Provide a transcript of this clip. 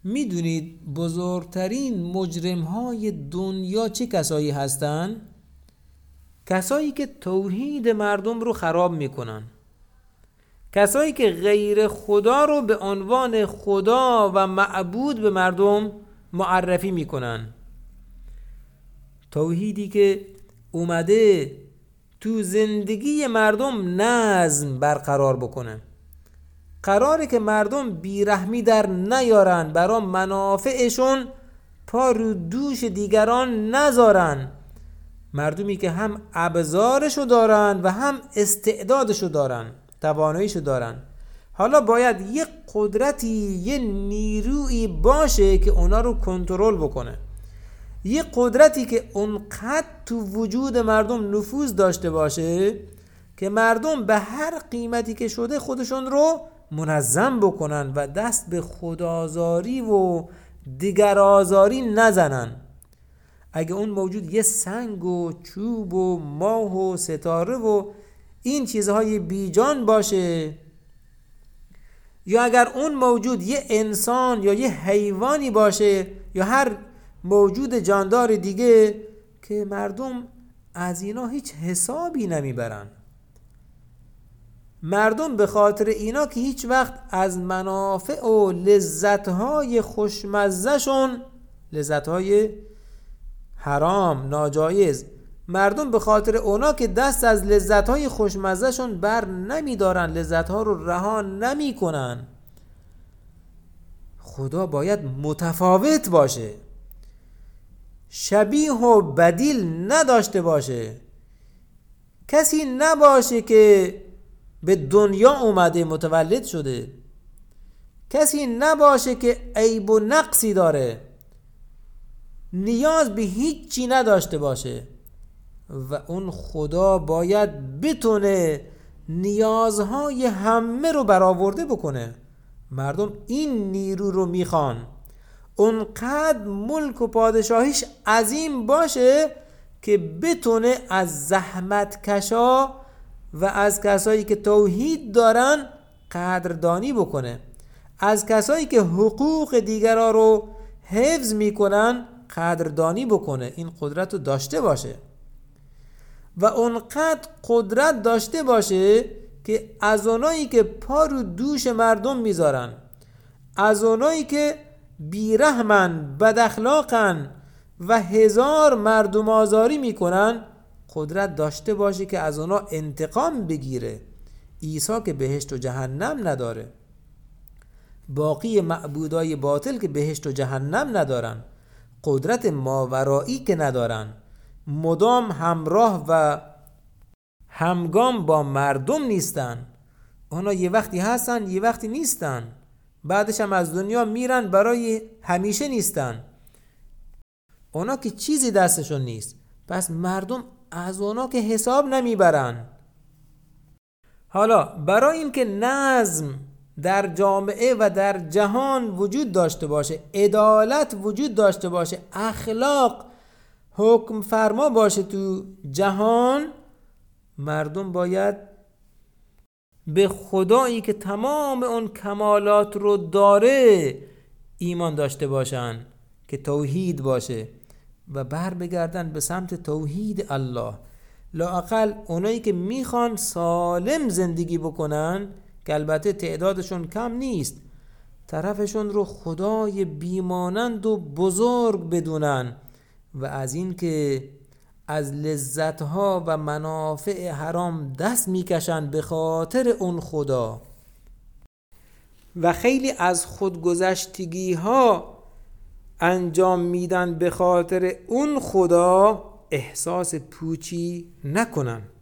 میدونید بزرگترین مجرم‌های دنیا چه کسایی هستن؟ کسایی که توحید مردم رو خراب میکنن، کسایی که غیر خدا رو به عنوان خدا و معبود به مردم معرفی میکنن. توحیدی که اومده تو زندگی مردم نظم برقرار بکنه، قراره که مردم بیرحمی در نیارن، برای منافعشون پا رو دوش دیگران نذارن. مردمی که هم ابزارشو دارن و هم استعدادشو دارن، تواناییشو دارن. حالا باید یه قدرتی، یه نیرویی باشه که اونا رو کنترل بکنه، یه قدرتی که اونقدر تو وجود مردم نفوذ داشته باشه که مردم به هر قیمتی که شده خودشون رو منظم بکنن و دست به خدازاری و دیگرآزاری نزنن. اگه اون موجود یه سنگ و چوب و ماه و ستاره و این چیزهای بیجان باشه، یا اگر اون موجود یه انسان یا یه حیوانی باشه یا هر موجود جاندار دیگه، که مردم از اینا هیچ حسابی نمیبرن. مردم به خاطر اینا که هیچ وقت از منافع و لذتهای خوشمزهشون، لذتهای حرام ناجایز، مردم به خاطر اونا که دست از لذتهای خوشمزهشون بر نمیدارن، لذتها رو رها نمی کنن. خدا باید متفاوت باشه، شبیه و بدیل نداشته باشه. کسی نباشه که به دنیا اومده متولد شده، کسی نباشه که عیب و نقصی داره، نیاز به هیچی نداشته باشه و اون خدا باید بتونه نیازهای همه رو برآورده بکنه. مردم این نیرو رو میخوان، اونقدر ملک و پادشاهیش عظیم باشه که بتونه از زحمت کشا و از کسایی که توحید دارن قدردانی بکنه، از کسایی که حقوق دیگران رو حفظ میکنن قدردانی بکنه. این قدرت رو داشته باشه و اونقدر قدرت داشته باشه که از اونایی که پا رو دوش مردم میذارن، از اونایی که بیرحمن، بد اخلاقن و هزار مردم آزاری میکنن، قدرت داشته باشه که از اونا انتقام بگیره. عیسی که بهشت و جهنم نداره، باقی معبودای باطل که بهشت و جهنم ندارن، قدرت ماورایی که ندارن، مدام همراه و همگام با مردم نیستن. اونا یه وقتی هستن یه وقتی نیستن، بعدش هم از دنیا میرن، برای همیشه نیستن. اونا که چیزی دستشون نیست، پس مردم از اونا که حساب نمیبرن. حالا برای این که نظم در جامعه و در جهان وجود داشته باشه، عدالت وجود داشته باشه، اخلاق حکم فرما باشه تو جهان، مردم باید به خدایی که تمام اون کمالات رو داره ایمان داشته باشن که توحید باشه و بر بگردن به سمت توحید الله. لااقل اونایی که میخوان سالم زندگی بکنن، که البته تعدادشون کم نیست، طرفشون رو خدای بیمانند و بزرگ بدونن و از این که از لذتها و منافع حرام دست میکشن به خاطر اون خدا و خیلی از خودگذشتگی ها انجام میدن به خاطر اون خدا، احساس پوچی نکنن.